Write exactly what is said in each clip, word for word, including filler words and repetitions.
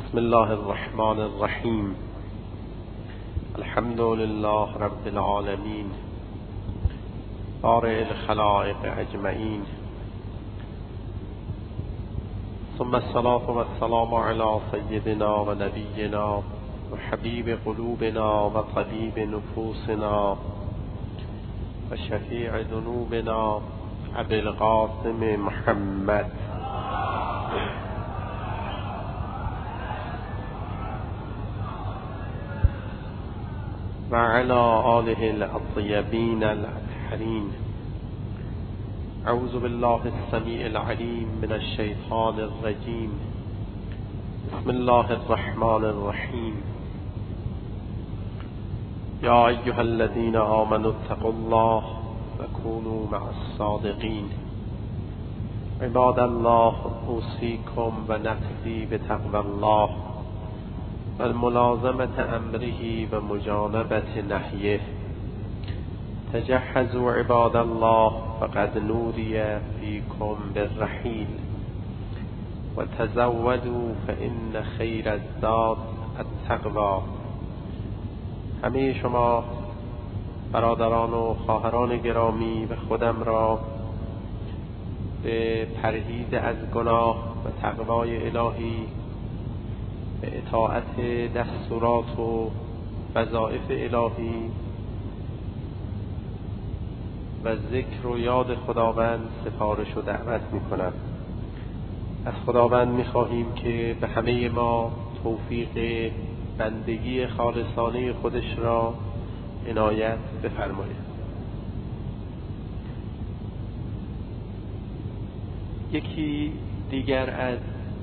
بسم الله الرحمن الرحیم. الحمد لله رب العالمین بارئ الخلائق اجمعین، ثم الصلاة والسلام على سیدنا و نبینا و حبیب قلوبنا و طبیب نفوسنا و شفیع ذنوبنا ابی القاسم محمد و علی آله الطیبین الأطهرین. اعوذ بالله السمیع العلیم من الشیطان الرجیم. بسم الله الرحمن الرحیم. یا ایها الذین آمنوا اتقوا الله و کونوا مع الصادقین. عباد الله اوصیکم و نفسی بتقوی الله و ملازمة امره و مجانبة نهیه. تجهزوا عباد الله فقد نودی فیکم بالرحیل و تزودوا فإن خیر الزاد التقوی. همه شما برادران و خواهران گرامی و خودم را به پرهیز از گناه و تقوای الهی، به اطاعت دستورات و وظایف الهی و ذکر و یاد خداوند سفارش و دعوت می‌کنم. از خداوند می‌خواهیم که به همه ما توفیق بندگی خالصانه خودش را عنایت بفرماید. یکی دیگر از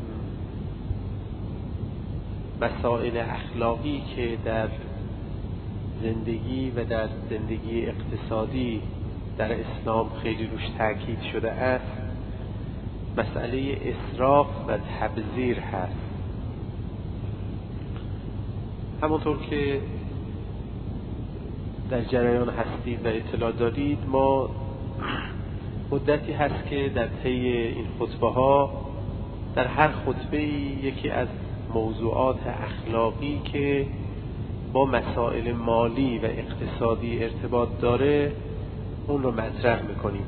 مسائل اخلاقی که در زندگی و در زندگی اقتصادی در اسلام خیلی روش تاکید شده است، مسئله اسراف و تبذیر هست. همونطور که در جریان هستید و اطلاع دارید، ما مدتی هست که در طی این خطبه ها در هر خطبه یکی از موضوعات اخلاقی که با مسائل مالی و اقتصادی ارتباط داره اون رو مطرح میکنیم.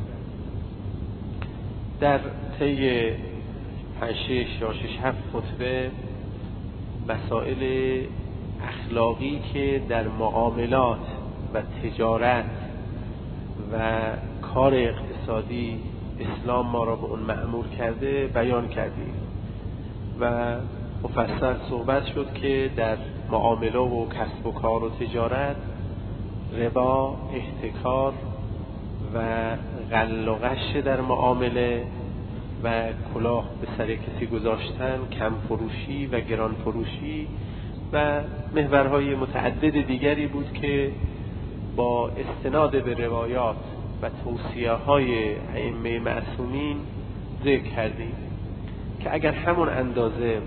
در طی پنج شش یا شش هفت خطبه مسائل اخلاقی که در معاملات و تجارت و کار اقتصادی اسلام ما را به اون مأمور کرده بیان کردیم و مفصل صحبت شد که در معامله و کسب و کار و تجارت ربا، احتکار و غل و غش در معامله و کلاه به سر کسی گذاشتن، کم فروشی و گران فروشی و محورهای متعدد دیگری بود که با استناد به روایات و توصیه های ائمه معصومین ذکر کردیم که اگر همون اندازه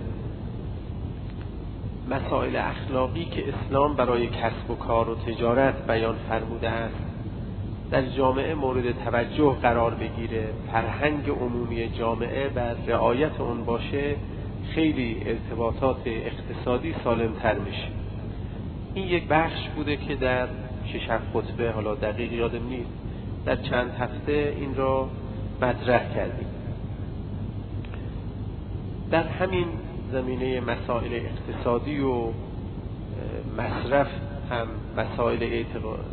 مسائل اخلاقی که اسلام برای کسب و کار و تجارت بیان فرموده است در جامعه مورد توجه قرار بگیره، فرهنگ عمومی جامعه بر رعایت اون باشه، خیلی ارتباطات اقتصادی سالمتر میشه. این یک بخش بوده که در شش هفت خطبه، حالا دقیق یادم نیست، در چند هفته این را مطرح کردیم. در همین زمینه مسائل اقتصادی و مصرف هم مسائل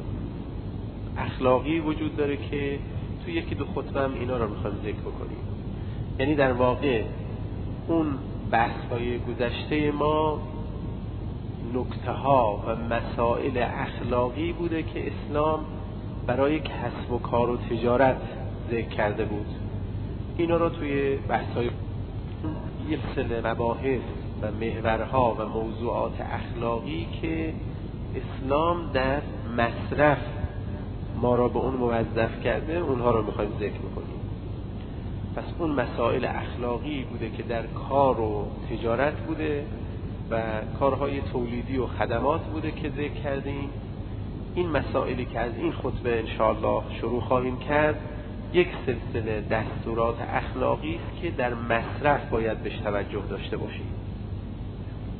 اخلاقی وجود داره که توی یکی دو خطبه هم اینا رو میخوایم ذکر بکنیم. یعنی در واقع اون بحث‌های گذشته ما نکته ها و مسائل اخلاقی بوده که اسلام برای کسب و کار و تجارت ذکر کرده بود. اینا رو توی بحث‌های یک سلسله مباحث و محورها و موضوعات اخلاقی که اسلام در مصرف ما را به اون موظف کرده، اونها رو میخوایم ذکر بکنیم. پس اون مسائل اخلاقی بوده که در کار و تجارت بوده و کارهای تولیدی و خدمات بوده که ذکر کردیم. این مسائلی که از این خطبه انشاءالله شروع خواهیم کرد یک سلسله دستورات اخلاقی است که در مصرف باید بهش توجه داشته باشیم.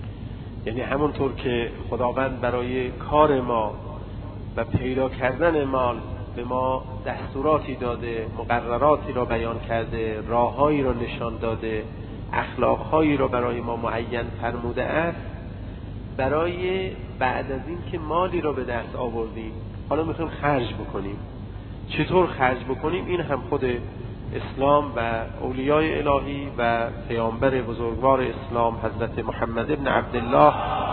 یعنی همونطور که خداوند برای کار ما و پیدا کردن مال به ما دستوراتی داده، مقرراتی را بیان کرده، راههایی را نشان داده، اخلاقهایی را برای ما معین فرموده است، برای بعد از این که مالی را به دست آوردیم حالا میخوایم خرج بکنیم، چطور خرج بکنیم؟ این هم خود اسلام و اولیای الهی و پیامبر بزرگوار اسلام حضرت محمد ابن عبدالله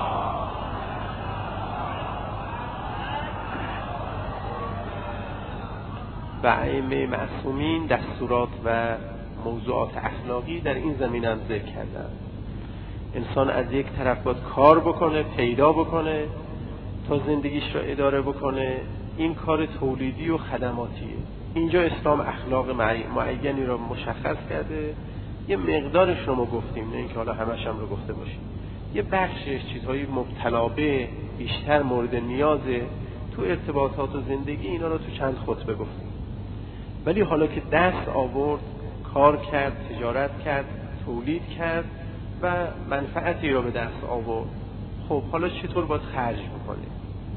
و ائمه معصومین دستورات و موضوعات اخلاقی در این زمینه هم ذکر کردن. انسان از یک طرف باید کار بکنه، پیدا بکنه تا زندگیش را اداره بکنه. این کار تولیدی و خدماتیه. اینجا اسلام اخلاق معینی را مشخص کرده، یه مقدارش رو ما گفتیم، نه اینکه حالا همش هم رو گفته باشیم. یه بخشش چیزهای مبتلا به بیشتر مورد نیازه تو ارتباطات و زندگی، اینا رو تو چند خطبه گفتیم. ولی حالا که دست آورد، کار کرد، تجارت کرد، تولید کرد و منفعتی را به دست آورد، خب حالا چطور باید خرج بکنه؟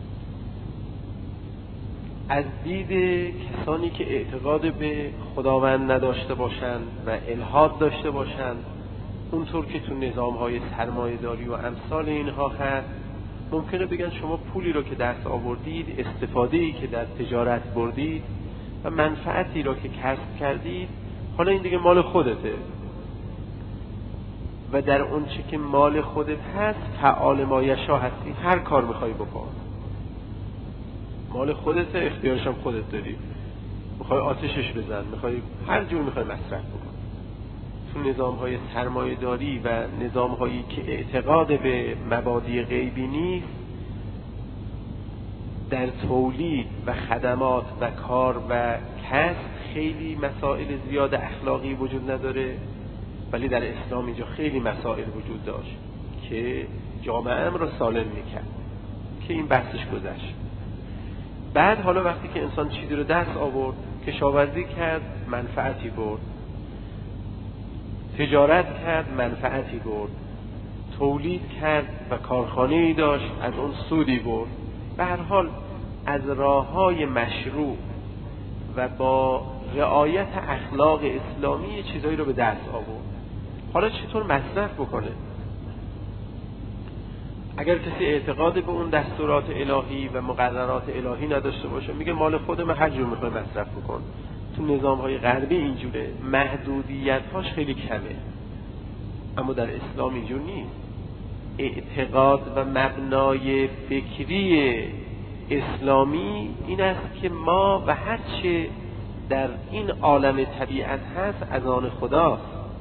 از دید کسانی که اعتقاد به خداوند نداشته باشند و الحاد داشته باشند، اونطور که تو نظام‌های سرمایه‌داری و امثال اینها هست، ممکنه بگن شما پولی رو که دست آوردید، استفاده‌ای که در تجارت بردید و منفعتی را که کسب کردید، حالا این دیگه مال خودته و در اون چه که مال خودت هست فعال ما یشا هستی، هر کار میخوای بکن، مال خودت، اختیارش هم خودت داری، میخوای آتشش بزن، میخوای هر جور میخوای مصرف بکن. تو نظام‌های سرمایه‌داری و نظام‌هایی که اعتقاد به مبادی غیبی نیست، در تولید و خدمات و کار و کسب خیلی مسائل زیاد اخلاقی وجود نداره، ولی در اسلام اینجا خیلی مسائل وجود داشت که جامعه را سالم میکرد که این بحثش گذشت. بعد حالا وقتی که انسان چیزی رو دست آورد، کشاورزی کرد، منفعتی برد، تجارت کرد، منفعتی برد، تولید کرد و کارخانه‌ای داشت، از اون سودی برد، به هر حال از راه‌های مشروع و با رعایت اخلاق اسلامی چیزایی رو به دست آورد. حالا چطور مصرف بکنه؟ اگر کسی اعتقاد به اون دستورات الهی و مقررات الهی نداشته باشه، میگه مال خودم، هر جور میخوای مصرف بکن. تو نظام‌های غربی اینجوره، محدودیت‌هاش خیلی کمه، اما در اسلام اینجور نیست. اعتقاد و مبنای فکری اسلامی این است که ما و هر چه در این عالم طبیعت هست از آن خداست،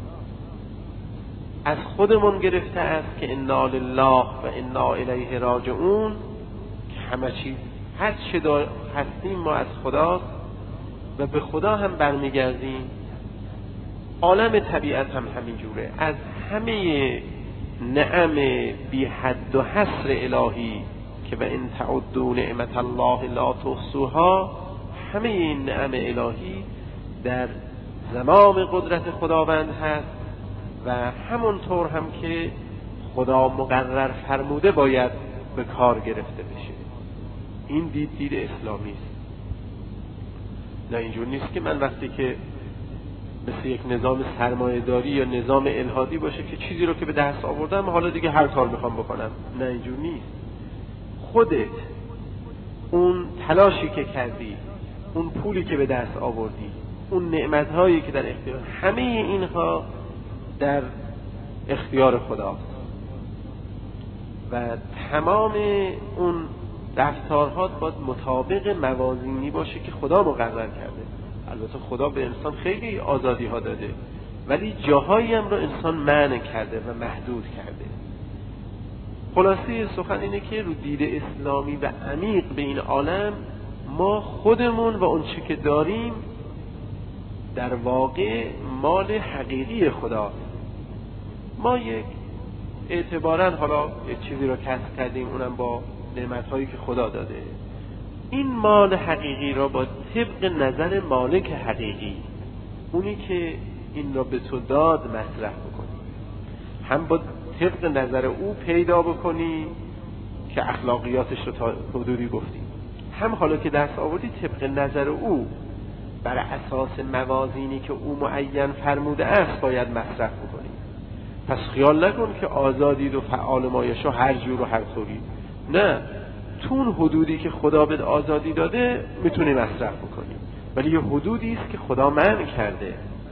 از خودمون گرفته است که انا لله و انا الیه راجعون، که همه چیز هر چه هستیم ما از خداست و به خدا هم برمیگردیم. عالم طبیعت هم همین جوره، از همه نعم بی حد و حصر الهی که و ان تعدوا نعمت الله لا تحصوها، همه این نعم الهی در زمام قدرت خداوند هست و همونطور هم که خدا مقرر فرموده باید به کار گرفته بشه. این دید دید اسلامی است. نه اینجور نیست که من وقتی که مثل یک نظام سرمایه‌داری یا نظام الحادی باشه که چیزی رو که به دست آوردم حالا دیگه هر کار میخوام بکنم. نه اینجور نیست. خودت اون تلاشی که کردی، اون پولی که به دست آوردی، اون نعمت‌هایی که در اختیار، همه اینها در اختیار خداست و تمام اون رفتارها باید مطابق موازینی باشه که خدا مقرر کرده. البته خدا به انسان خیلی آزادی ها داده، ولی جاهایی هم رو انسان منع کرده و محدود کرده. خلاصه سخن اینه که رو دید اسلامی و عمیق به این عالم، ما خودمون و اون چه که داریم در واقع مال حقیقی خداست. ما یک اعتباراً حالا یک چیزی رو کسب کردیم، اونم با نعمت‌هایی که خدا داده. این مال حقیقی را با طبق نظر مالک حقیقی، اونی که این را به تو داد، مصرف بکنی. هم با طبق نظر او پیدا بکنی که اخلاقیاتش رو تا حدودی گفتیم، هم حالا که دست آوردی طبق نظر او بر اساس موازینی که او معین فرموده است باید مصرف بکنی. پس خیال نکن که آزادید و فعال مایشا هر جور و هر طوری، نه، تو اون حدودی که خدا بهت آزادی داده میتونی مصرف بکنی، ولی یه حدودی است که خدا منع کرده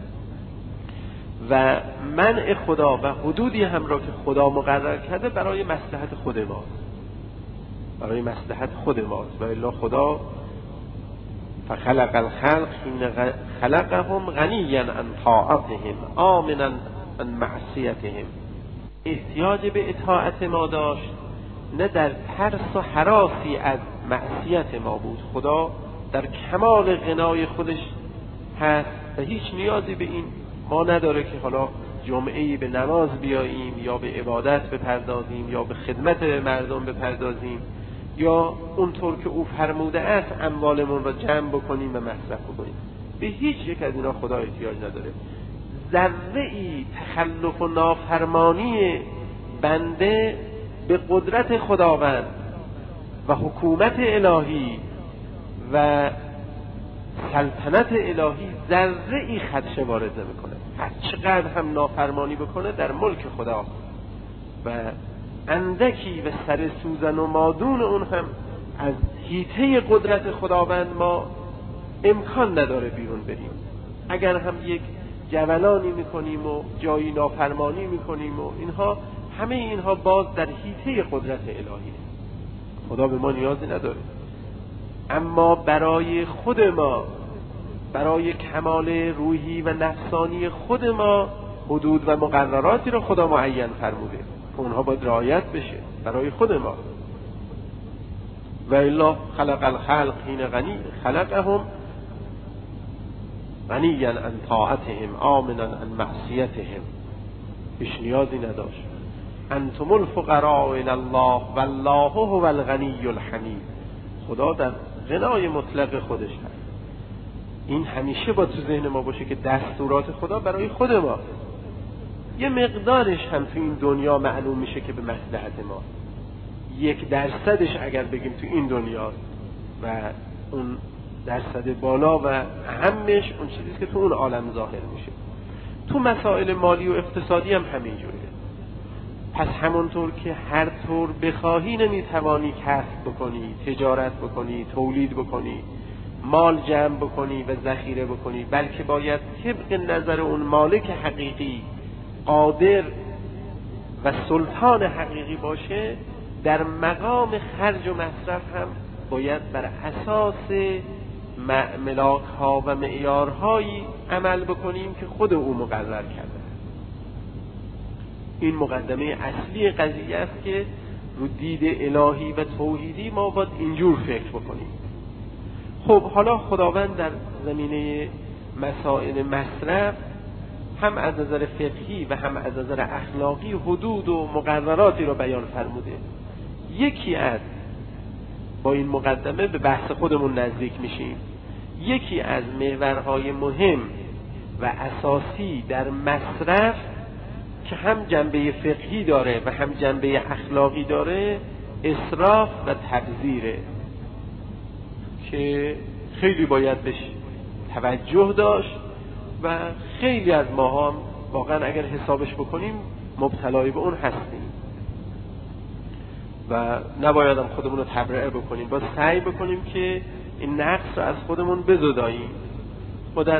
و منع خدا و حدودی هم را که خدا مقرر کرده برای مصلحت خود ماست، برای مصلحت خود ماست. و الا خدا فخلق الخلق حین خلقهم غنیا عن طاعتهم آمنا عن معصیتهم. احتیاج به اطاعت ما داشت، نه در ترس و هراسی از معصیت ما بود. خدا در کمال غنای خودش هست و هیچ نیازی به این ما نداره که حالا جمعه‌ای به نماز بیاییم یا به عبادت بپردازیم یا به خدمت مردم بپردازیم یا اونطور که او فرموده است اموالمون را جمع بکنیم و مصرف بکنیم. به هیچ یک از اینا خدا احتیاج نداره. ذره‌ای تخلف و نافرمانی بنده به قدرت خداوند و حکومت الهی و سلطنت الهی ذره‌ای خدشه وارد نمی‌کنه. هر چقدر هم نافرمانی بکنه در ملک خدا و اندکی و سر سوزن و مادون اون هم از حیطه قدرت خداوند ما امکان نداره بیرون بریم. اگر هم یک جولانی میکنیم و جایی نافرمانی میکنیم و اینها، همه اینها باز در حیطه قدرت الهی، خدا به ما نیازی نداره. اما برای خود ما، برای کمال روحی و نفسانی خود ما حدود و مقرراتی رو خدا معین فرموده که اونها باید رعایت بشه برای خود ما. و الا خلق الخلق حین غنی خلقهم غنیا عن طاعتهم آمنا عن معصیتهم. هیچ نیازی نداشت. انتم الفقراء الی الله والله هو الغنی الحمید. خدا در غنای مطلق خودش هست. این همیشه با تو ذهن ما باشه که دستورات خدا برای خود ما، یه مقدارش هم تو این دنیا معلوم میشه که به مصلحت ما، یک درصدش اگر بگیم تو این دنیا و اون درصد بالا و اهمش اون چیزیست که تو اون عالم ظاهر میشه. تو مسائل مالی و اقتصادی هم همینجوریه. پس همونطور که هر طور بخواهی نمیتوانی کسب بکنی، تجارت بکنی، تولید بکنی، مال جمع بکنی و ذخیره بکنی، بلکه باید طبق نظر اون مالک حقیقی قادر و سلطان حقیقی باشه. در مقام خرج و مصرف هم باید بر اساس ملاک ها و معیارهایی عمل بکنیم که خود او مقرر کرده. این مقدمه اصلی قضیه است که رو دید الهی و توحیدی ما باید اینجور فکر بکنیم. خب حالا خداوند در زمینه مسائل مصرف هم از نظر فقهی و هم از نظر اخلاقی حدود و مقرراتی را بیان فرموده. یکی از با این مقدمه به بحث خودمون نزدیک میشیم. یکی از محورهای مهم و اساسی در مصرف که هم جنبه فقهی داره و هم جنبه اخلاقی داره، اسراف و تبذیره که خیلی باید بهش توجه داشت و خیلی از ما هم واقعا اگر حسابش بکنیم مبتلای به اون هستیم و نباید هم خودمون رو تبرئه بکنیم. باید سعی بکنیم که این نقص رو از خودمون بزداییم. ما در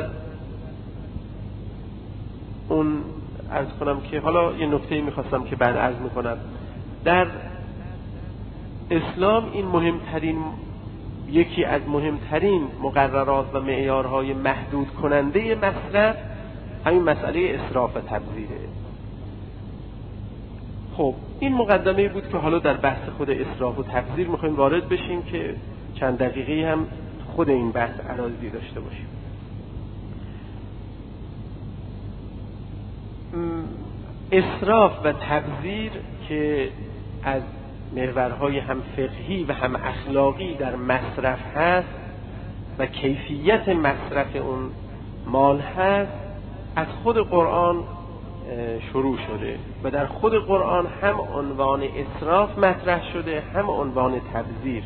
اون عرض کنم که حالا یه نکته‌ای میخواستم که بعد عرض میکنم. در اسلام این مهمترین، یکی از مهمترین مقررات و معیارهای محدود کننده مصرف همین مسئله اسراف و تبذیره. خب این مقدمه بود که حالا در بحث خود اسراف و تبذیر میخوایم وارد بشیم که چند دقیقه هم خود این بحث عراضی داشته باشیم. اسراف و تبذیر که از محورهای هم فقهی و هم اخلاقی در مصرف هست و کیفیت مصرف اون مال هست، از خود قرآن شروع شده و در خود قرآن هم عنوان اسراف مطرح شده هم عنوان تبذیر.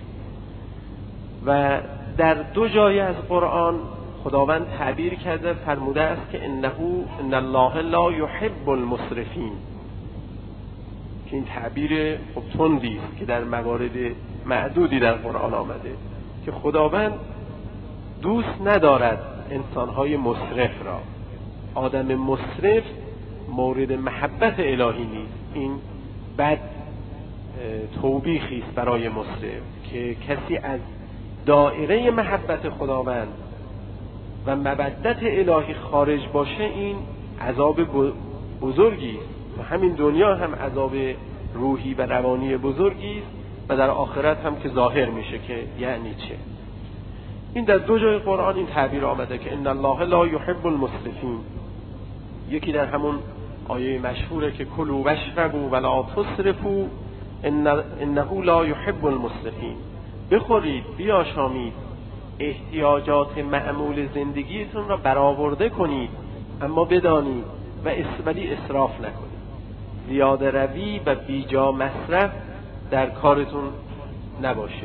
و در دو جای از قرآن خداوند تعبیر کرده، فرموده است که انه ان الله لا یحب المسرفین، که این تعبیر خب تندی است که در موارد معدودی در قرآن آمده که خداوند دوست ندارد انسانهای مسرف را. آدم مسرف مورد محبت الهی نیست. این بد توبیخی است برای مسرف که کسی از دایره محبت خداوند و مودت الهی خارج باشه. این عذاب بزرگی است و همین دنیا هم عذاب روحی و روانی بزرگی است و در آخرت هم که ظاهر میشه که یعنی چه. این در دو جای قرآن این تعبیر آمده که ان الله لا یحب المسرفین. یکی در همون آیه مشهوره که کلوا واشربوا ولا تسرفوا انه لا یحب المسرفین. بخورید بیاشامید، احتیاجات معمول زندگیتون را برآورده کنید، اما بدانید و ولی اسراف نکنید. زیاده روی و بیجا مصرف در کارتون نباشه.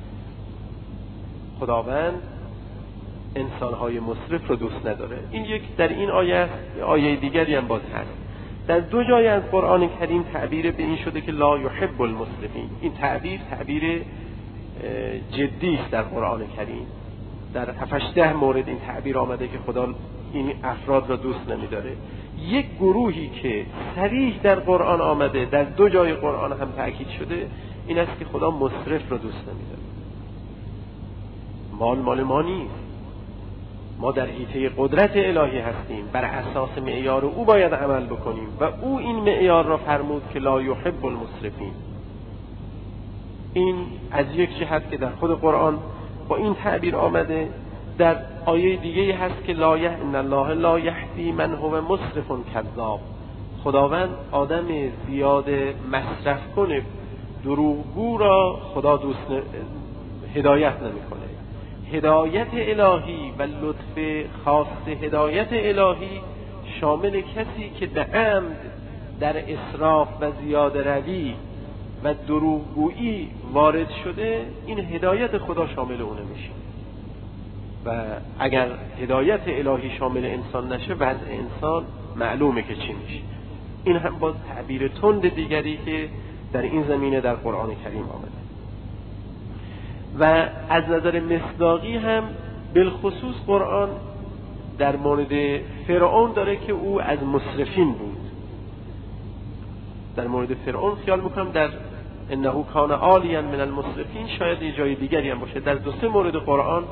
خداوند انسانهای مصرف رو دوست نداره. این یک در این آیه است. آیه دیگری هم باز هست. در دو جای از قرآن کریم تعبیر به این شده که لا یحب المسرفین. این تعبیر تعبیر جدی است در قرآن کریم. در هفت ده مورد این تعبیر آمده که خدا این افراد را دوست نمی‌داره. یک گروهی که صریح در قرآن آمده، در دو جای قرآن هم تأکید شده، این است که خدا مصرف را دوست نمی‌داره. مال مال ما نیست. ما در حیطه قدرت الهی هستیم، بر اساس معیار او باید عمل بکنیم و او این معیار را فرمود که لا یحب المسرفین. این از یک جهت که در خود قرآن با این تعبیر آمده. در آیه دیگه هست که لا یح ان الله لا یهدی من هو مسرف کذاب. خداوند آدم زیاد مصرف کنه، دروغگو را خدا دوست هدایت نمیکنه. هدایت الهی و لطف خاص هدایت الهی شامل کسی که به عمد در اسراف و زیاده روی و دروغگویی وارد شده، این هدایت خدا شامل اون نمیشه. و اگر هدایت الهی شامل انسان نشه، وضع انسان معلومه که چی میشه. این هم باز تعبیر تند دیگری که در این زمینه در قرآن کریم آمده. و از نظر مصداقی هم بالخصوص قرآن در مورد فرعون داره که او از مسرفین بود. در مورد فرعون خیال میکنم در انه کان عالیا من المسرفین شاید یه جای دیگری هم باشه. در دو سه مورد قرآن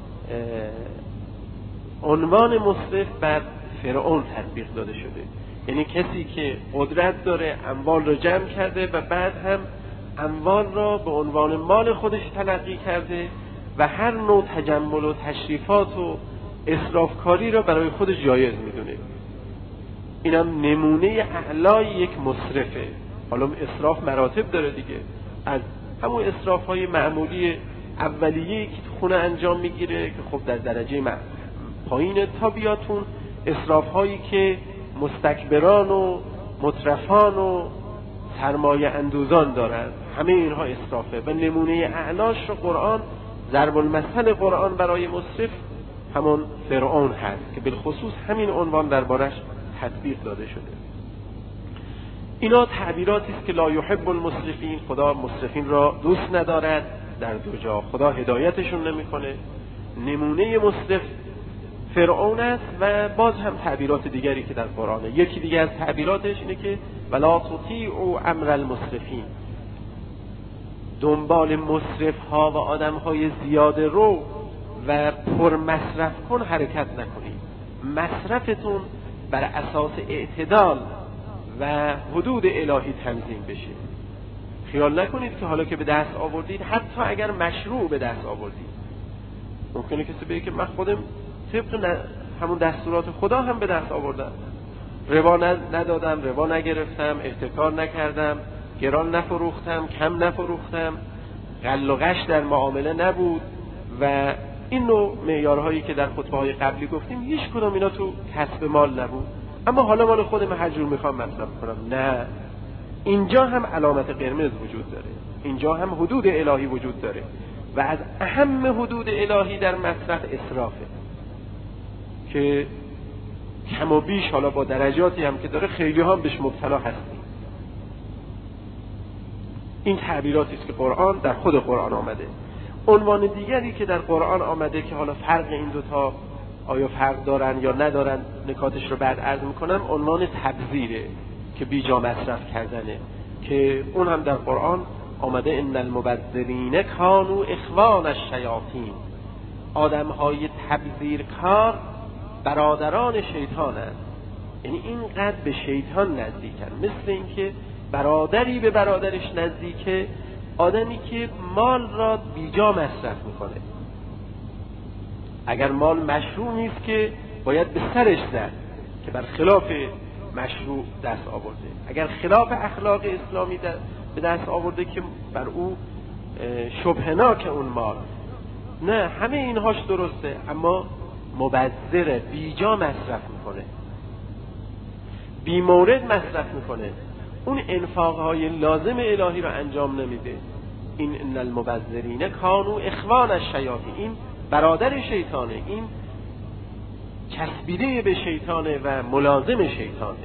عنوان مسرف بر فرعون تطبیق داده شده. یعنی کسی که قدرت داره، اموال رو جمع کرده و بعد هم اموال را به عنوان مال خودش تلقی کرده و هر نوع تجمل و تشریفات و اسرافکاری را برای خودش جایز میدونه. اینم نمونه اعلای یک مسرفه. حالا اسراف مراتب داره دیگه، از همون اسراف‌های معمولی اولیه‌ای که خونه انجام میگیره که خب در درجه پایین تا بیاتون اسراف‌هایی که مستکبران و مترفان و سرمایه اندوزان دارن، همه اینها اسرافه. و نمونه اعلاش رو قرآن، ضرب المثل قرآن برای مسرف همون فرعون هست که بالخصوص همین عنوان دربارش تطبیق داده شده. اینا تعبیراتی است که لا یحب المسرفین، خدا مسرفین را دوست ندارد. در دو جا خدا هدایتشون نمیکنه. نمونه مسرف فرعون است و باز هم تعبیرات دیگری که در قرآنه. یکی دیگه از تعبیراتش اینه که ولا تطیعوا امر المسرفین، دنبال مسرف ها و آدم های زیاده رو و پر مصرف کن حرکت نکنید. مصرفتون بر اساس اعتدال و حدود الهی تنظیم بشه. خیال نکنید که حالا که به دست آوردید، حتی اگر مشروع به دست آوردید، ممکنه کسی بگه که من خودم طبق همون دستورات خدا هم به دست آوردم، ربا ندادم، ربا نگرفتم، احتکار نکردم، گران نفروختم، کم نفروختم، غل و غش در معامله نبود و این نوع معیارهایی که در خطبه‌های قبلی گفتیم، هیچ کدوم اینا تو کسب مال نبود. اما حالا مال خودم هر جور میخوام مصرف کنم. نه، اینجا هم علامت قرمز وجود داره، اینجا هم حدود الهی وجود داره و از اهم حدود الهی در مصرف اسرافه که کم و بیش حالا با درجاتی هم که داره خیلی هم بهش مبتلا هستیم. این تعبیراتی است که قرآن در خود قرآن آمده. عنوان دیگری که در قرآن آمده که حالا فرق این دوتا آیا فرق دارن یا ندارن نکاتش رو بعد عرض میکنم، عنوان تبذیره که بیجا مصرف کردنه که اون هم در قرآن آمده ان المبذرین کانوا اخوان الشیاطین. آدمهای تبذیرکار برادران شیطانند، یعنی اینقدر به شیطان نزدیکن، مثل اینکه برادری به برادرش نزدیکه، آدمی که مال را بیجا مصرف میکنه. اگر مال مشروع نیست که باید به سرش زد که بر خلاف مشروع دست آورده، اگر خلاف اخلاق اسلامی به دست آورده که بر او شبهناک اون مال. نه، همه اینهاش درسته، اما مبذره، بیجا مصرف میکنه، بی مورد مصرف میکنه، اون انفاقهای لازم الهی رو انجام نمیده. این ان المبذرین کانوا اخوان الشیاطین، این برادر شیطانه، این چسبیده به شیطانه و ملازم شیطانه.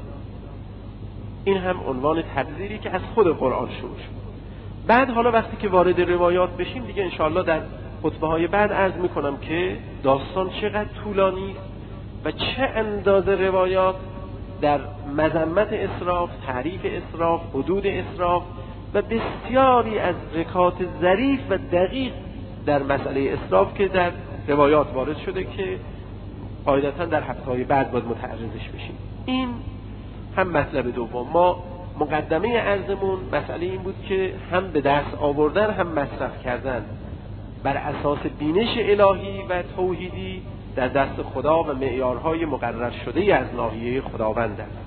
این هم عنوان تبذیری که از خود قرآن شروع شد. بعد حالا وقتی که وارد روایات بشیم دیگه انشاءالله در خطبه های بعد عرض میکنم که داستان چقدر طولانی و چه اندازه روایات در مذمت اسراف، تعریف اسراف، حدود اسراف و بسیاری از رکات ظریف و دقیق در مسئله اسراف که در روایات وارد شده که قاعدتاً در هفته‌های بعد باید متعرضش بشیم. این هم مطلب دوم. ما مقدمه عرضمون مسئله این بود که هم به دست آوردن هم مصرف کردن بر اساس بینش الهی و توحیدی در دست خدا و معیارهای مقرر شده از ناحیه خداوند است.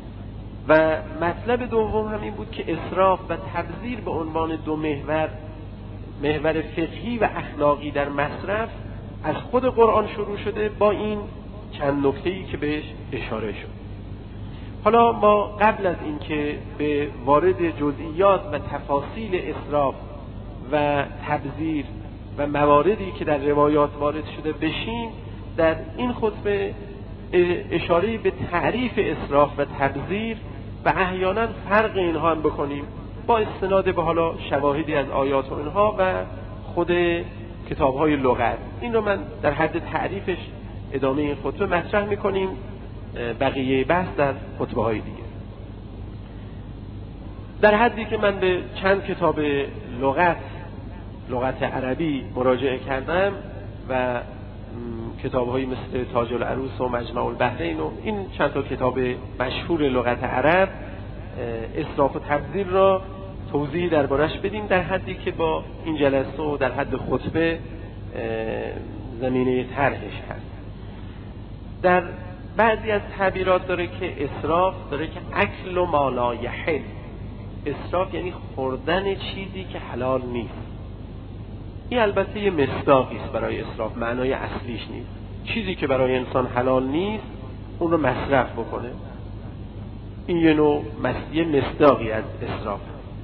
و مطلب دوم هم این بود که اسراف و تبذیر به عنوان دو محور، محور فقهی و اخلاقی در مصرف، از خود قرآن شروع شده با این چند نکته‌ای که بهش اشاره شد. حالا ما قبل از اینکه به وارد جزئیات و تفاصیل اسراف و تبذیر و مواردی که در روایات وارد شده بشیم، در این خطبه اشاره به تعریف اسراف و تبذیر و احیانا فرق اینها هم بکنیم با استناد به حالا شواهدی از آیات و اینها و خود کتاب‌های لغت. این رو من در حد تعریفش ادامه این خطبه مطرح می‌کنیم، بقیه بحث در خطبه‌های دیگه. در حدی که من به چند کتاب لغت لغت عربی مراجعه کردم و کتاب‌هایی مثل تاج العروس و مجمع البحرین و این چند تا کتاب مشهور لغت عرب، اسراف و تبذیر را توضیح دربارش بدیم در حدی که با این جلسه و در حد خطبه زمینه طرحش هست. در بعضی از تعبیرات داره که اسراف داره که اکل و ما لا یحل. اسراف یعنی خوردن چیزی که حلال نیست. این البته یه مصداقی است برای اسراف، معنای اصلیش نیست. چیزی که برای انسان حلال نیست اون رو مصرف بکنه، این یه نوع یه مصداقی از اسراف.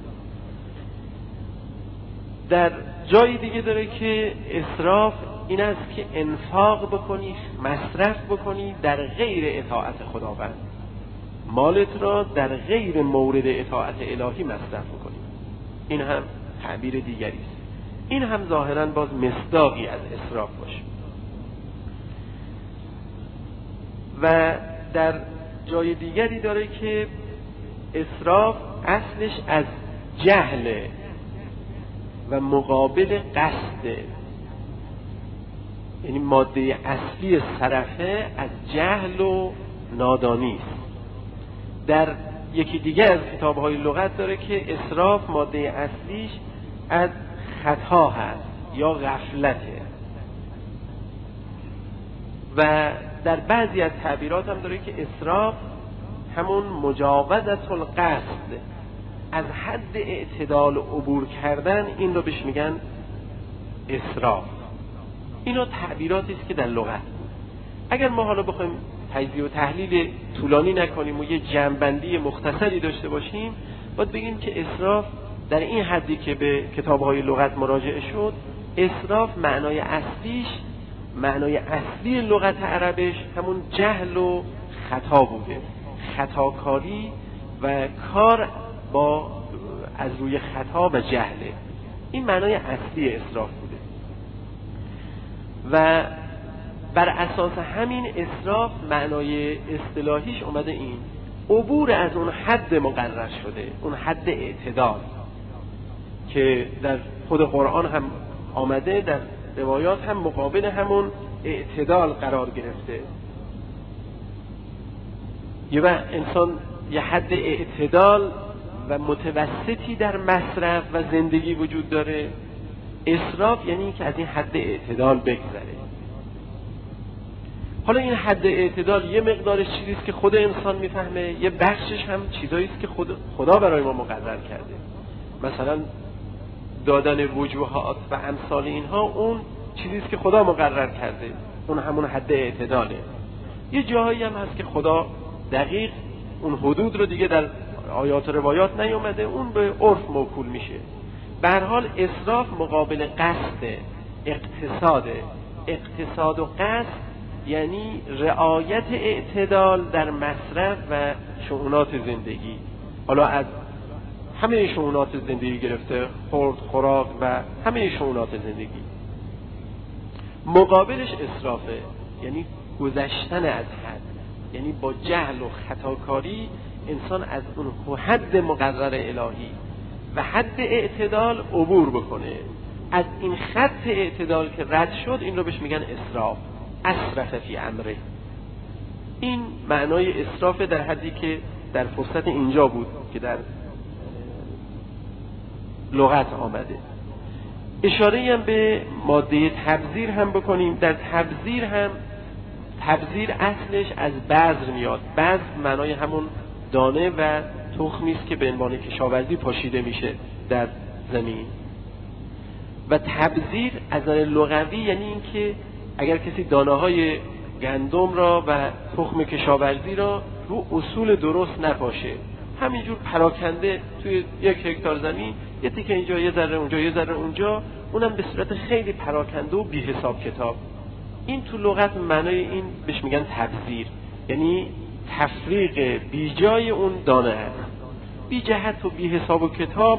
در جای دیگه داره که اسراف این است که انفاق بکنی، مصرف بکنی در غیر اطاعت خداوند، مالت را در غیر مورد اطاعت الهی مصرف بکنی. این هم تعبیر دیگری است. این هم ظاهراً باز مصداقی از اسراف باشه. و در جای دیگری داره که اسراف اصلش از جهله و مقابل قصده، یعنی ماده اصلی صرفه از جهل و نادانی است. در یکی دیگه از کتاب‌های لغت داره که اسراف ماده اصلیش از خطا هست یا غفلته. و در بعضی از تعبیرات هم داره که اسراف همون مجاوزت القصد، از حد اعتدال عبور کردن، این رو بهش میگن اسراف. اینا تعبیراتی است که در لغت. اگر ما حالا بخوایم تجزیه و تحلیل طولانی نکنیم و یه جمع‌بندی مختصری داشته باشیم، باید بگیم که اسراف در این حدی که به کتاب‌های لغت مراجعه شد، اسراف معنای اصلیش، معنای اصلی لغت عربش همون جهل و خطا بوده، خطاکاری و کار با از روی خطا و جهله. این معنای اصلی اسراف بوده و بر اساس همین اسراف معنای اصطلاحیش اومده این عبور از اون حد مقرر شده، اون حد اعتدال که در خود قرآن هم آمده، در روایات هم مقابل همون اعتدال قرار گرفته. یه وقت انسان یه حد اعتدال و متوسطی در مصرف و زندگی وجود داره. اسراف یعنی که از این حد اعتدال بگذره. حالا این حد اعتدال یه مقدارش چیزیست که خود انسان میفهمه، یه بخشش هم چیزاییست که خود خدا برای ما مقرر کرده. مثلا دادن وجوهات و امثال اینها اون چیزیست که خدا مقرر کرده، اون همون حد اعتداله. یه جاهایی هم هست که خدا دقیق اون حدود رو دیگه در آیات و روایات نیومده، اون به عرف موکول میشه. به هر حال اسراف مقابل قصد، اقتصاد اقتصاد و قصد یعنی رعایت اعتدال در مصرف و شؤونات زندگی. حالا از همه شؤونات زندگی گرفته، خورد، خوراک و همه شؤونات زندگی. مقابلش اسرافه، یعنی گذشتن از حد، یعنی با جهل و خطاکاری انسان از اون حد مقرر الهی و حد اعتدال عبور بکنه. از این خط اعتدال که رد شد، این رو بهش میگن اسراف، اسرف فی امره. این معنای اسراف در حدی که در فرصت اینجا بود که در لغت آمده. اشاره هم به ماده تبذیر هم بکنیم. در تبذیر هم، تبذیر اصلش از بذر میاد. بذر معنای همون دانه و تخمی است که به عنوان کشاورزی پاشیده میشه در زمین. و تبذیر از نظر لغوی یعنی این که اگر کسی دانه‌های گندم را و تخم کشاورزی را رو اصول درست نپاشه، همینجور پراکنده توی یک هکتار زمین، یه تیکه اینجا، یه ذره اونجا، یه ذره اونجا، اونم به صورت خیلی پراکنده و بی حساب کتاب، این تو لغت معنای این بهش میگن تبذیر، یعنی تفریق بی جای اون دانه هست، بی جهت و بی حساب و کتاب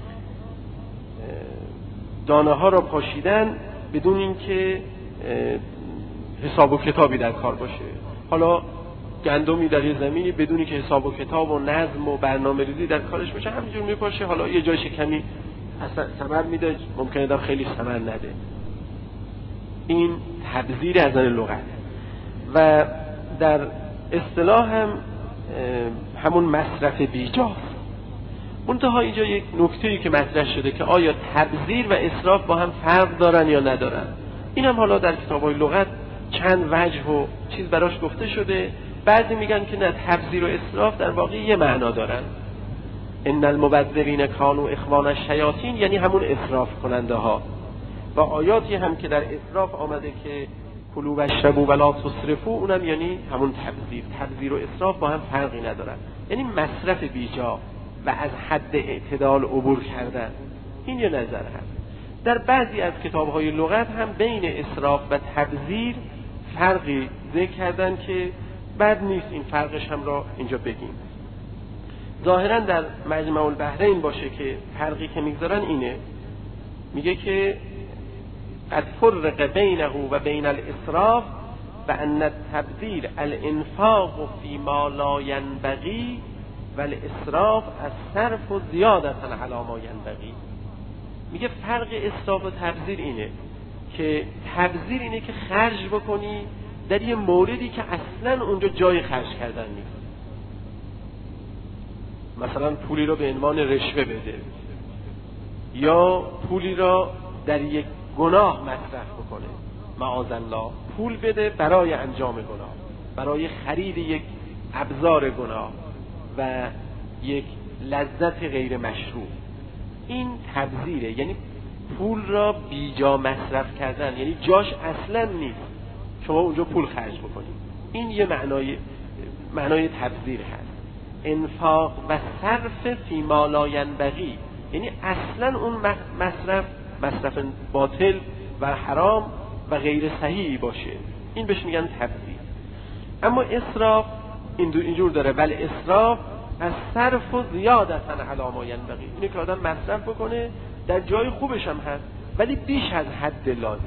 دانه ها را پاشیدن بدون اینکه حساب و کتابی در کار باشه. حالا گندمی در یه زمینی بدونی که حساب و کتاب و نظم و برنامه ریزی در کارش باشه، همینجور میپاشه. حالا یه جایش کمی ثمر میده، ممکنه در خیلی ثمر نده. این تبذیر از نظر لغت. و در اصطلاح هم همون مصرف بیجاست. منتها اینجا یک نکته‌ای که مطرح شده که آیا تبذیر و اسراف با هم فرق دارن یا ندارن. این هم حالا در کتاب‌های لغت چند وجه و چیز براش گفته شده. بعضی میگن که نه، تبذیر و اسراف در واقع یه معنا دارن. ان المبذرین کانوا اخوان الشیاطین، یعنی همون اسراف کننده ها. و آیاتی هم که در اسراف آمده که کلوا واشربوا ولا تسرفوا، اونم یعنی همون تبذیر. تبذیر و اسراف با هم فرقی ندارن، یعنی مصرف بیجا و از حد اعتدال عبور کردن. این یه نظر هست. در بعضی از کتاب‌های لغت هم بین اسراف و تبذیر فرقی ذکر کردن که بد نیست این فرقش هم را اینجا بگیم. ظاهرا در مجمع البحرین باشه که فرقی که میگذارن اینه، میگه که قد فرق بینه و بین الاسراف و ان التبذیر الانفاق فی ما لا ینبغی و الاسراف الصرف زیادة علی ما ینبغی. میگه فرق اسراف و تبذیر اینه که تبذیر اینه که خرج بکنی در یه موردی که اصلا اونجا جای خرج کردن نیست. مثلا پولی را به عنوان رشوه بده، یا پولی را در یک گناه مصرف بکنه، معاذالله پول بده برای انجام گناه، برای خرید یک ابزار گناه و یک لذت غیر مشروع. این تبذیره، یعنی پول را بیجا مصرف کردن، یعنی جاش اصلا نیست شما اونجا پول خرج بکنید. این یه معنای معنای تبذیر هست. انفاق و صرف فی ما لا ینبغی، یعنی اصلا اون مصرف مصرف باطل و حرام و غیر صحیحی باشه، این بهش میگن تبذیر. اما اسراف اینجور داره، ولی اسراف از صرف و زیادتاً علی ما ینبغی، اینه که آدم مصرف بکنه در جای خوبش هم هست ولی بیش از حد لازم،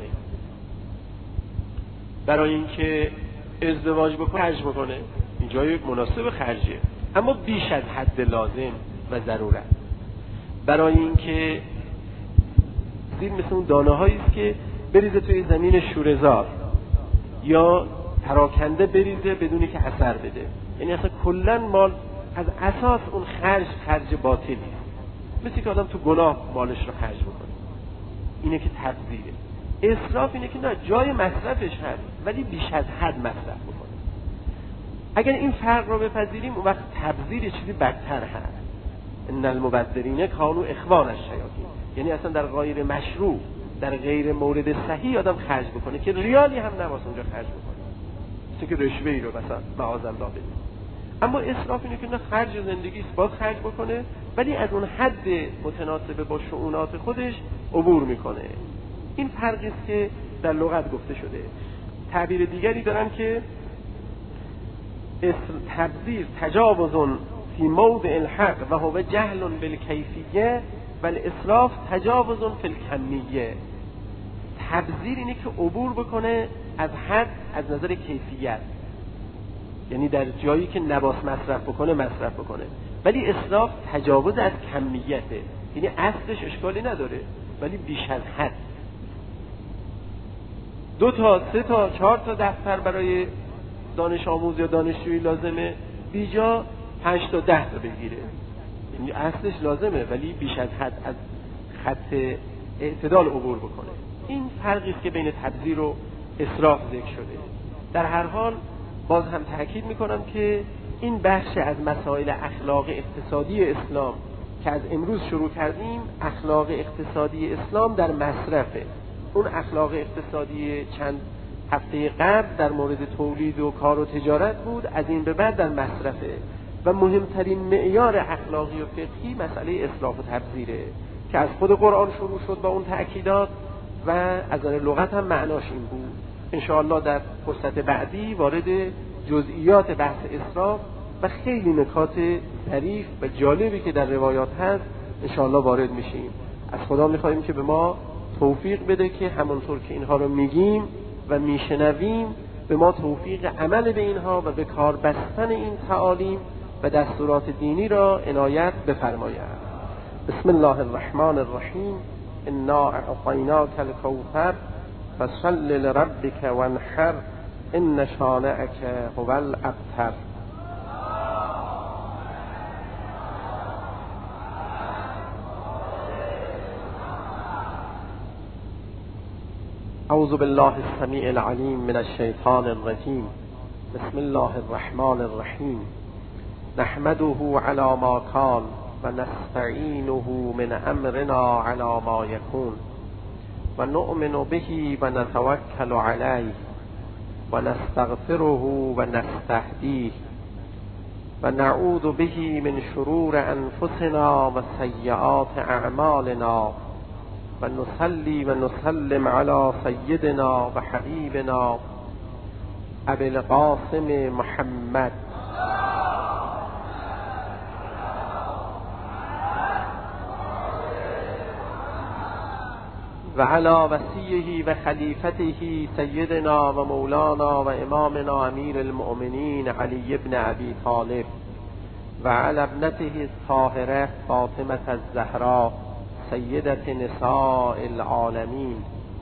برای اینکه ازدواج بکنه خرج بکنه، این جای مناسب خرجه، اما بیش از حد لازم و ضرورت. برای اینکه زیر مثل اون دانه هایی است که بریزه توی زمین شوره‌زار یا پراکنده بریزه بدونی که اثر بده، یعنی اصلا کلا مال از اساس اون خرج خرج باطلی است، مثل که آدم تو گناه مالش رو خرج بکنه. اینه که تبذیره. اسراف اینه که نه، جای مصرفش هست ولی بیش از حد مصرف بکنه. اگر این فرق رو بپذیریم اون وقت تبذیر چیزی بدتر هست. ان المبذرین کانوا اخوان الشیاطین، یعنی اصلا در غیر مشروع، در غیر مورد صحیح آدم خرج بکنه که ریالی هم نباشه اونجا خرج بکنه، مثل که رشوه ای رو مثلا معاذالله بده. اما اسراف اینه که نه، خرج زندگی است باز خرج بکنه ولی از اون حد متناسب با شؤونات خودش عبور میکنه. این فرقی است که در لغت گفته شده. تعبیر دیگری دارن که تبذیر تجاوز فی موضع الحق و هو جهل بالکیفیه و الاسراف تجاوز فی الکمیه. تبذیر اینه که عبور بکنه از حد از نظر کیفیت، یعنی در جایی که نباس مصرف بکنه مصرف بکنه، ولی اسراف تجاوز از کمیته، یعنی اصلش اشکالی نداره ولی بیش از حد. دو تا سه تا چهار تا دفتر برای دانش آموز یا دانشجویی لازمه، بیجا پنج تا ده تا بگیره، یعنی اصلش لازمه ولی بیش از حد از خط اعتدال عبور بکنه. این فرقی است که بین تبذیر و اسراف ذکر شده. در هر حال باز هم تاکید میکنم که این بخش از مسائل اخلاق اقتصادی اسلام که از امروز شروع کردیم، اخلاق اقتصادی اسلام در مصرفه. اون اخلاق اقتصادی چند هفته قبل در مورد تولید و کار و تجارت بود، از این به بعد در مصرفه و مهمترین معیار اخلاقی و فقهی مسئله اسراف و تبذیره که از خود قرآن شروع شد با اون تأکیدات و از نظر لغت هم معناش این بود. انشاءالله در فرصت بعدی وارد جزئیات بحث اسراف و خیلی نکات ظریف و جالبی که در روایات هست انشاءالله وارد میشیم. از خدا میخواییم که به ما توفیق بده که همونطور که اینها رو میگیم و میشنویم به ما توفیق عمل به اینها و به کار بستن این تعالیم و دستورات دینی را عنایت بفرماید. بسم الله الرحمن الرحیم. انا اعطیناک الکوثر فصل لربک وانحر ان شانئک هو الابتر. اعوذ بالله السمیع العلیم من الشیطان الرجیم. بسم الله الرحمن الرحیم. نحمده علی ما کان و نستعینه من امرنا علی ما یکون و نؤمن به و نتوکل علیه و نستغفره و نستهدیه و نعوذ به من شرور انفسنا و سیئات اعمالنا و نصلی و نسلم علی سیدنا و حبیبنا ابی القاسم محمد و علی وصیه و خلیفته سیدنا و مولانا و امامنا امیر المؤمنین علی ابن ابی طالب و علی ابنته الطاهره فاطمه الزهرا سیدت نساء العالمین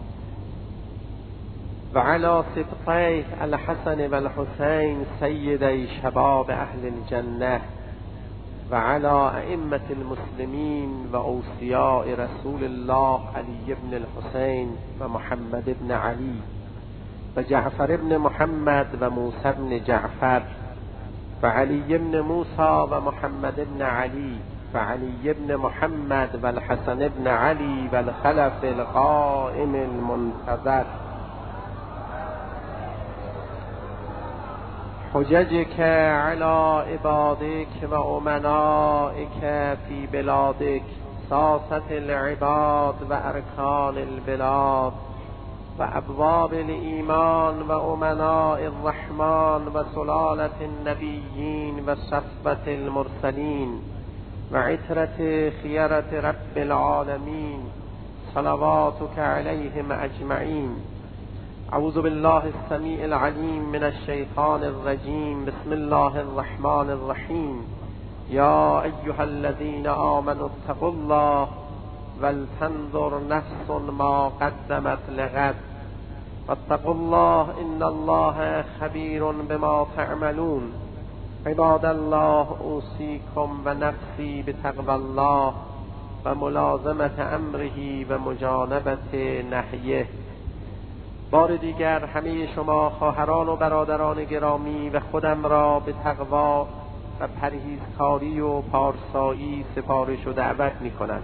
و علی سبطیه الحسن و الحسین سیدی شباب اهل الجنه و علی ائمة المسلمین و اوصیاء رسول الله علی ابن الحسین و محمد ابن علی و جعفر ابن محمد و موسی ابن جعفر و علی ابن موسی و محمد ابن علی و علی ابن محمد و الحسن ابن علی و الخلف القائم المنتظر حججك على عبادك وأمنائك في بلادك ساسة العباد وأركان البلاد وأبواب الإيمان وأمناء الرحمن وسلالة النبيين وصفوة المرسلين وعترة خيرة رب العالمين صلواتك عليهم أجمعين. أعوذ بالله السميع العليم من الشيطان الرجيم. بسم الله الرحمن الرحيم. يا أيها الذين آمنوا اتقوا الله ولتنظر نفس ما قدمت لغد واتقوا الله إن الله خبير بما تعملون. عباد الله أوصيكم ونفسي بتقوى الله وملازمة أمره ومجانبة نهيه. بار دیگر همه شما خواهران و برادران گرامی و خودم را به تقوا و پرهیزکاری و پارسایی سفارش و دعوت می کنم.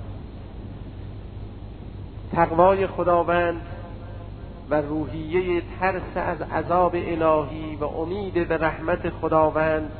تقوای خداوند و روحیه ترس از عذاب الهی و امید به رحمت خداوند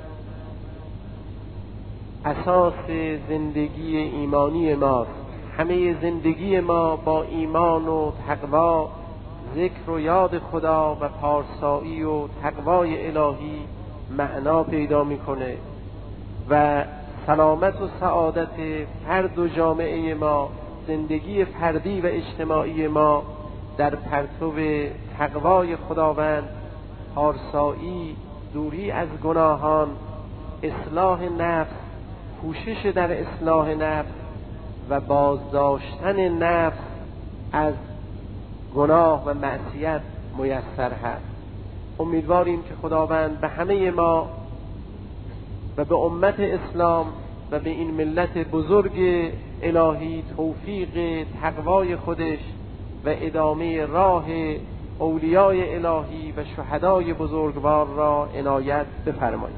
اساس زندگی ایمانی ماست. همه زندگی ما با ایمان و تقوا، ذکر و یاد خدا و پارسایی و تقوای الهی معنا پیدا میکنه و سلامت و سعادت فرد و جامعه ما، زندگی فردی و اجتماعی ما در پرتو تقوای خداوند، پارسایی، دوری از گناهان، اصلاح نفس، کوشش در اصلاح نفس و بازداشتن نفس از گناه و معصیت میسر هست. امیدواریم که خداوند به همه ما و به امت اسلام و به این ملت بزرگ الهی توفیق تقوای خودش و ادامه راه اولیای الهی و شهدای بزرگوار را عنایت بفرمایید.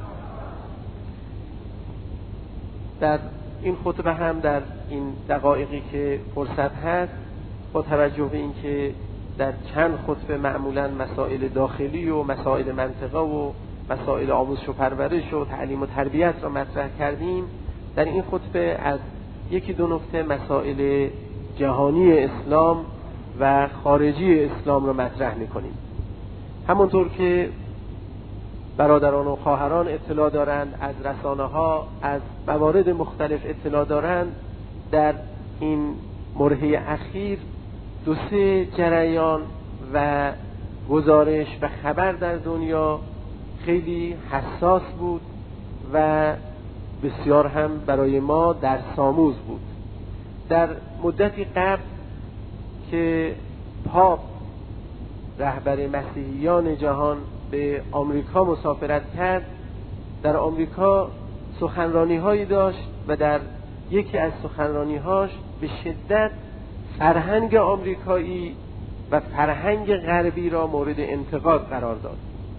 در این خطبه هم در این دقایقی که فرصت هست، با توجه به اینکه در چند خطبه معمولا مسائل داخلی و مسائل منطقه و مسائل آموزش و پرورش و تعلیم و تربیت را مطرح کردیم، در این خطبه از یکی دو نکته مسائل جهانی اسلام و خارجی اسلام را مطرح می‌کنیم. همونطور که برادران و خواهران اطلاع دارند، از رسانه‌ها از موارد مختلف اطلاع دارند، در این برهه اخیر دو سه جریان و گزارش و خبر در دنیا خیلی حساس بود و بسیار هم برای ما درس‌آموز بود. در مدتی قبل که پاپ رهبر مسیحیان جهان به آمریکا مسافرت کرد، در آمریکا سخنرانی هایی داشت و در یکی از سخنرانی هاش به شدت فرهنگ آمریکایی و فرهنگ غربی را مورد انتقاد قرار داد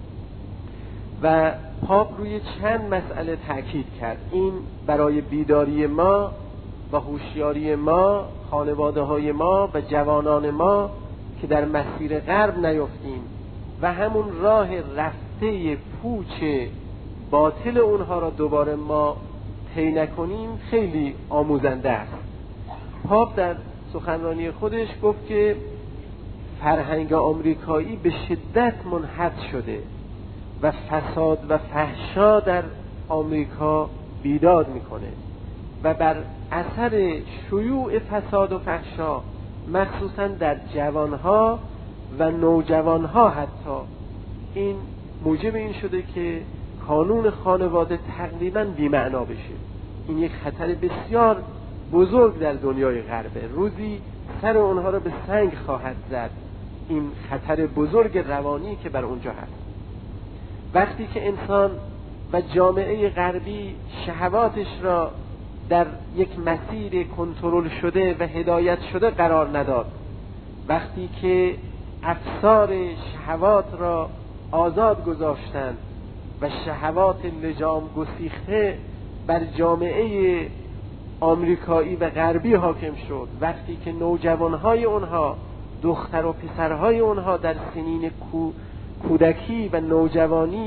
و پاپ روی چند مسئله تاکید کرد. این برای بیداری ما و هوشیاری ما، خانواده های ما و جوانان ما که در مسیر غرب نیفتیم و همون راه رفته پوچ باطل اونها را دوباره ما طی نکنیم خیلی آموزنده است. پاپ در سخنرانی خودش گفت که فرهنگ آمریکایی به شدت منحط شده و فساد و فحشا در آمریکا بیداد میکنه و بر اثر شیوع فساد و فحشا مخصوصا در جوانها و نوجوانها حتی این موجب این شده که کانون خانواده تقریبا بی‌معنا بشه. این یک خطر بسیار بزرگ در دنیای غربه. روزی سر اونها را به سنگ خواهد زد این خطر بزرگ روانی که بر اونجا هست. وقتی که انسان و جامعه غربی شهواتش را در یک مسیر کنترل شده و هدایت شده قرار نداد، وقتی که افسار شهوات را آزاد گذاشتند و شهوات لجام گسیخته بر جامعه آمریکایی و غربی حاکم شد، وقتی که نوجوانهای اونها، دختر و پسرهای اونها در سنین کودکی و نوجوانی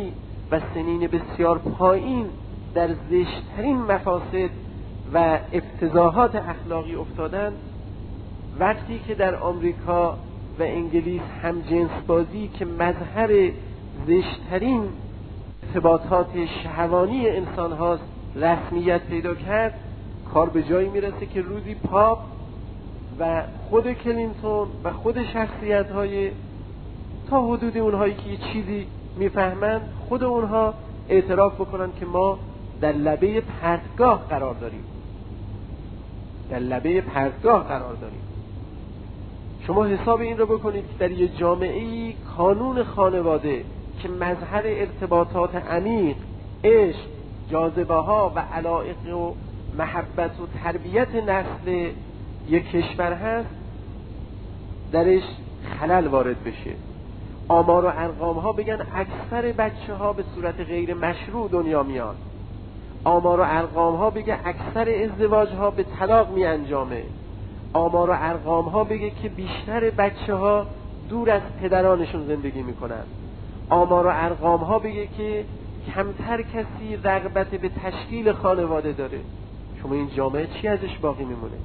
و سنین بسیار پایین در زشت‌ترین مفاسد و افتضاحات اخلاقی افتادن، وقتی که در آمریکا و انگلیس هم جنس بازی که مظهر زشت‌ترین ارتباطات شهوانی انسان هاست رسمیت پیدا کرد، کار به جایی میرسه که روزی پاپ و خود کلینتون و خود شخصیت های تا حدود اونهایی که یه چیزی میفهمند، خود اونها اعتراف بکنن که ما در لبه پرتگاه قرار داریم، در لبه پرتگاه قرار داریم. شما حساب این رو بکنید که در یه جامعه‌ای کانون خانواده که مظهر ارتباطات عمیق، عشق، جاذبه ها و علایق و محبت و تربیت نسل یک کشور هست، درش خلل وارد بشه. آمار و ارقام ها بگن اکثر بچه ها به صورت غیر مشروع دنیا میان. آمار و ارقام ها بگه اکثر ازدواج ها به طلاق می انجامه. آمار و ارقام ها بگه که بیشتر بچه ها دور از پدرانشون زندگی میکنن. آمار و ارقام ها بگه که کمتر کسی رغبت به تشکیل خانواده داره. شما این جامعه چی ازش باقی میمونه؟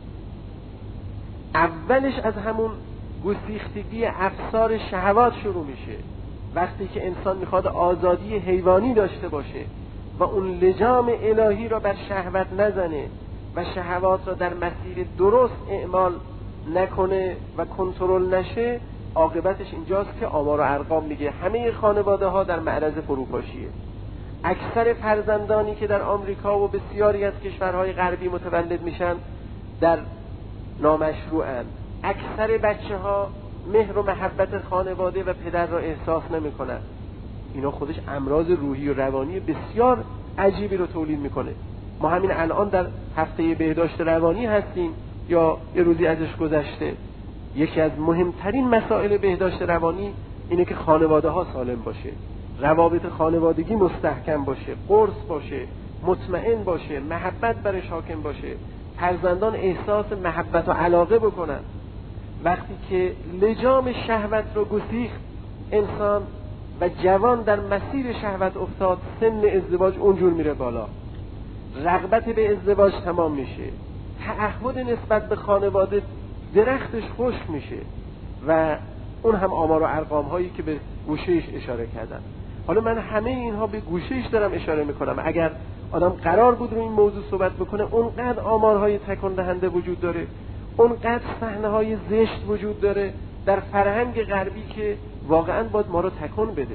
اولش از همون گسیختگی افسار شهوات شروع میشه. وقتی که انسان میخواد آزادی حیوانی داشته باشه و اون لجام الهی را بر شهوت نزنه و شهوات را در مسیر درست اعمال نکنه و کنترل نشه، عاقبتش اینجاست که آمار و ارقام میگه همه خانواده ها در معرض فروپاشیه. اکثر فرزندانی که در آمریکا و بسیاری از کشورهای غربی متولد میشن در نامشروعن. اکثر بچه ها مهر و محبت خانواده و پدر را احساس نمی کنن. اینا خودش امراض روحی و روانی بسیار عجیبی رو تولید میکنه. ما همین الان در هفته بهداشت روانی هستیم یا یه روزی ازش گذشته. یکی از مهمترین مسائل بهداشت روانی اینه که خانواده ها سالم باشه، روابط خانوادگی مستحکم باشه، قرص باشه، مطمئن باشه، محبت برش حاکم باشه، فرزندان احساس محبت و علاقه بکنن. وقتی که لجام شهوت رو گسیخت انسان و جوان در مسیر شهوت افتاد، سن ازدواج اونجور میره بالا، رغبت به ازدواج تمام میشه، تعهد نسبت به خانواده درختش خشک میشه و اون هم آمار و ارقام هایی که به گوشهش اشاره کردن. حالا من همه اینها به گوشهش دارم اشاره میکنم. اگر آدم قرار بود رو این موضوع صحبت بکنه، اونقدر آمارهای تکان دهنده وجود داره، اونقدر صحنه‌های زشت وجود داره در فرهنگ غربی که واقعا باید ما رو تکون بده.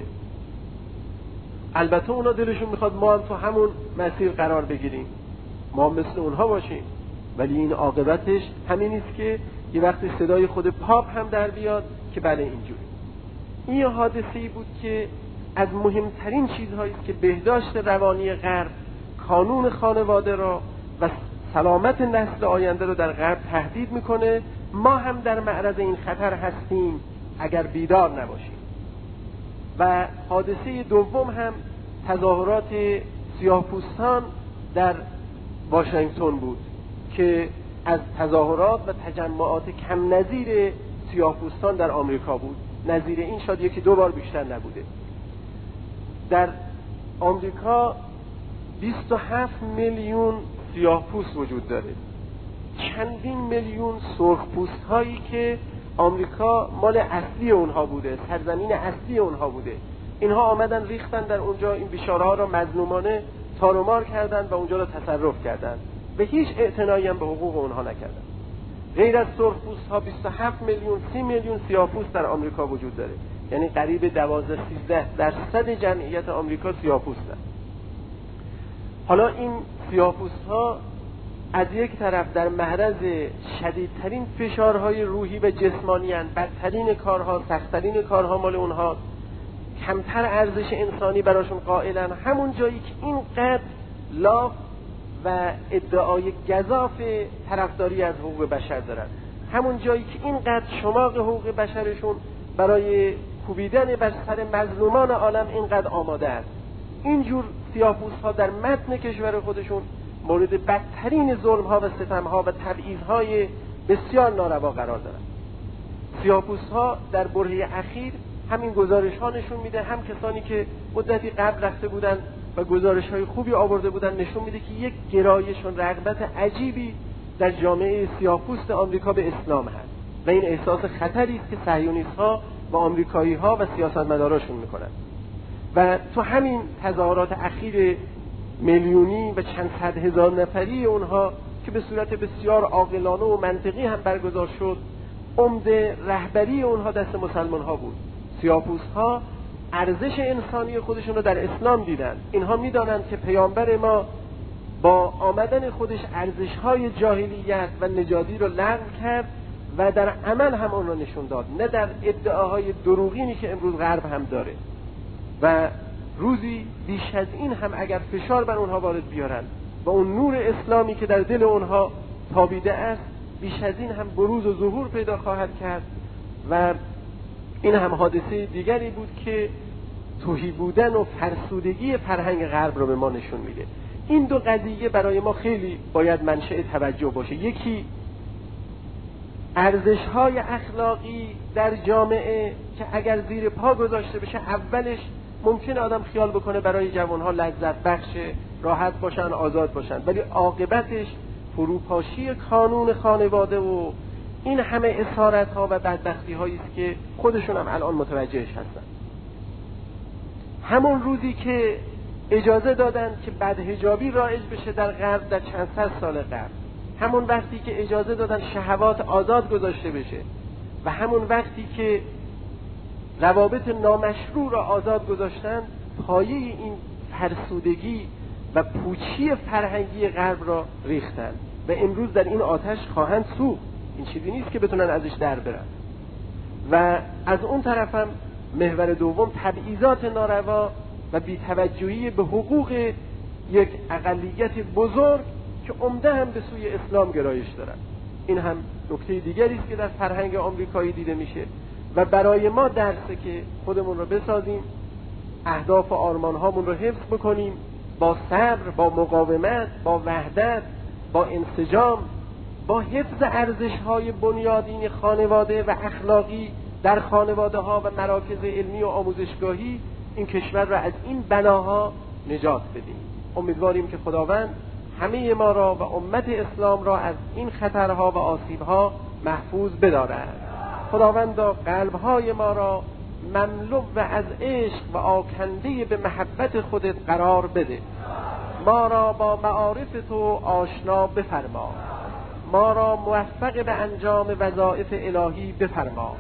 البته اونا دلشون میخواد ما هم تو همون مسیر قرار بگیریم، ما مثل اونها باشیم، ولی این عاقبتش همین نیست که یه وقتی صدای خود پاپ هم در بیاد که بله اینجوری. این حادثه‌ای بود که از مهمترین چیزهایی است که بهداشت روانی غرب، کانون خانواده را و سلامت نسل آینده رو در غرب تهدید میکنه. ما هم در معرض این خطر هستیم اگر بیدار نباشیم. و حادثه دوم هم تظاهرات سیاه‌پوستان در واشنگتن بود که از تظاهرات و تجمعات کم نظیر سیاه‌پوستان در آمریکا بود. نظیر این شاید یکی دو بار بیشتر نبوده. در آمریکا بیست و هفت میلیون سیاه‌پوست وجود داره، چندین میلیون سرخپوست هایی که آمریکا مال اصلی اونها بوده، سرزمین اصلی اونها بوده. اینها آمدن ریختن در اونجا، این بیچاره ها را مظلومانه تارومار کردن و اونجا را تصرف کردن و هیچ اعتنایی هم به حقوق اونها نکردن. غیر از سرخپوست ها بیست و هفت میلیون سی میلیون سیاه‌پوست در آمریکا وجود داره، یعنی قریب دوازده سیزده درصد جمعیت آمریکا سیاه‌پوستن. حالا این سیاه‌پوست ها از یک طرف در معرض شدیدترین فشارهای روحی و جسمانی هستند، بدترین کارها، سختترین کارها مال اونها، کمتر ارزش انسانی براشون قائلن. همون جایی که اینقدر لاف و ادعای گزاف طرفداری از حقوق بشر دارن، همون جایی که اینقدر شماق حقوق بشرشون برای کوبیدن بر سر مظلومان عالم اینقدر آماده است، اینجور سیاه‌پوست ها در متن کشور خودشون مورد بدترین ظلم ها و ستم ها و تبعیض های بسیار ناروا قرار دارند. سیاه‌پوست ها در برهه اخیر همین گزارش ها نشون میده، هم کسانی که مدتی قبل رفته بودن و گزارش های خوبی آورده بودن نشون میده که یک گرایش و رغبت عجیبی در جامعه سیاه‌پوست آمریکا به اسلام هست و این احساس خطری است که صهیونیست ها و آمریکایی ها و سیاستمداراشون میکنن. و تو همین تظاهرات اخیر میلیونی و چند صد هزار نفری اونها که به صورت بسیار عاقلانه و منطقی هم برگزار شد، عمده رهبری اونها دست مسلمان ها بود. سیاه‌پوست ها ارزش انسانی خودشون رو در اسلام دیدن. اینها میدانند که پیامبر ما با آمدن خودش ارزش های جاهلیت و نژادی رو لغو کرد و در عمل هم اون رو نشون داد، نه در ادعاهای دروغینی که امروز غرب هم داره. و روزی بیش از این هم اگر فشار بر اونها وارد بیارن و اون نور اسلامی که در دل اونها تابیده است بیش از این هم بروز و ظهور پیدا خواهد کرد. و این هم حادثه دیگری بود که تهی بودن و فرسودگی فرهنگ غرب رو به ما نشون میده. این دو قضیه برای ما خیلی باید منشأ توجه باشه. یکی ارزش‌های اخلاقی در جامعه که اگر زیر پا گذاشته بشه، اولش ممکن آدم خیال بکنه برای جوانها لذت بخشه، راحت باشن، آزاد باشن، ولی عاقبتش فروپاشی کانون خانواده و این همه اسارت‌ها و بدبختی‌هایی است که خودشون هم الان متوجهش هستن. همون روزی که اجازه دادن که بدحجابی رایج بشه در غرب در چند صد سال قبل، همون وقتی که اجازه دادن شهوات آزاد گذاشته بشه و همون وقتی که روابط نامشروع را آزاد گذاشتن، پایه این فرسودگی و پوچی فرهنگی غرب را ریختن و امروز در این آتش خواهند سوخت. این چیزی نیست که بتونن ازش در برن. و از اون طرفم محور دوم تبعیضات ناروا و بی‌توجهی به حقوق یک اقلیت بزرگ که عمده هم به سوی اسلام گرایش دارن. این هم نکته دیگری است که در فرهنگ آمریکایی دیده میشه و برای ما درسه که خودمون رو بسازیم، اهداف و آرمان‌هامون رو حفظ بکنیم، با صبر، با مقاومت، با وحدت، با انسجام، با حفظ ارزش‌های بنیادین خانواده و اخلاقی در خانواده‌ها و مراکز علمی و آموزشگاهی این کشور را از این بلاها نجات بدیم. امیدواریم که خداوند همه ما را و امت اسلام را از این خطرها و آسیب‌ها محفوظ بدارد. خداوند قلب‌های ما را مملو و از عشق و آکنده به محبت خودت قرار بده. ما را با معارف تو آشنا بفرما. ما را موفق به انجام وظایف الهی بفرما.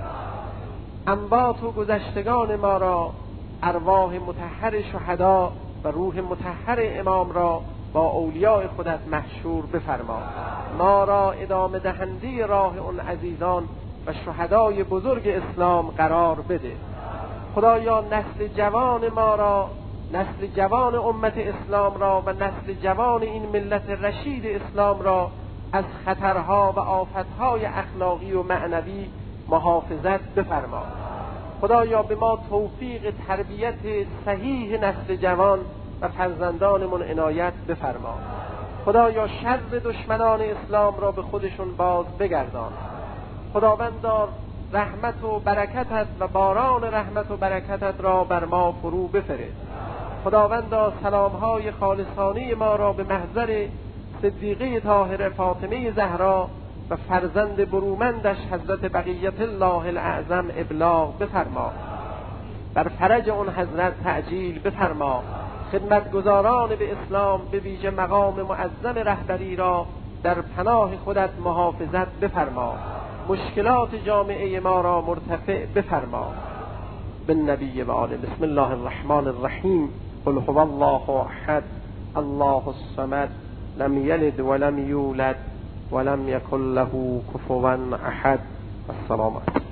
اموات و گذشتگان ما را، ارواح مطهر شهدا و روح مطهر امام را با اولیاء خودت محشور بفرما. ما را ادامه دهنده راه اون عزیزان و شهدای بزرگ اسلام قرار بده. خدایا نسل جوان ما را، نسل جوان امت اسلام را و نسل جوان این ملت رشید اسلام را از خطرها و آفتهای اخلاقی و معنوی محافظت بفرما. خدایا به ما توفیق تربیت صحیح نسل جوان و فرزندانمون عنایت بفرما. خدایا شر دشمنان اسلام را به خودشون باز بگردان. خداوندار رحمت و برکتت و باران رحمت و برکتت را بر ما فرو بفرست. خداوندا سلامهای خالصانه ما را به محضر صدیقه طاهره فاطمه زهرا و فرزند برومندش حضرت بقیت الله الاعظم ابلاغ بفرما. بر فرج اون حضرت تعجیل بفرما. خدمتگزاران به اسلام به ویژه مقام معظم رهبری را در پناه خودت محافظت بفرما. مشکلات جامعه ما را مرتفع بفرما. بالنبی و آله. بسم الله الرحمن الرحیم. قل هو الله احد الله الصمد لم یلد ولم یولد ولم یکن له کفوا احد. السلام علیکم.